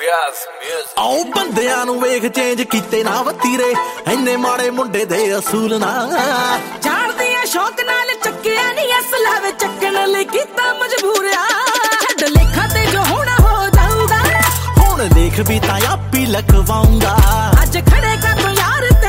ਆਓ ਬੰਦਿਆਂ ਨੂੰ ਵੇਖ ਚੇਂਜ ਕੀਤੇ ਨਾ ਵਤੀਰੇ, ਇੰਨੇ ਮਾੜੇ ਮੁੰਡੇ ਦੇ ਅਸੂਲ ਨਾ ਜਾਣਦੀਆਂ ਸ਼ੌਕ ਨਾਲ ਚੱਕਿਆ ਨਹੀਂ ਅਸਲਾ ਵੇ ਚੱਕਣ ਲਈ ਕੀਤਾ ਮਜਬੂਰਿਆ। ਛੱਡ ਲੇਖਾ ਤੇ ਜੋ ਹੋਣਾ ਹੋ ਜਾਊਗਾ, ਹੁਣ ਲੇਖ ਵੀ ਤਾਂ ਆਪੀ ਲਖਵਾਉਂਗਾ। ਅੱਜ ਖੜੇ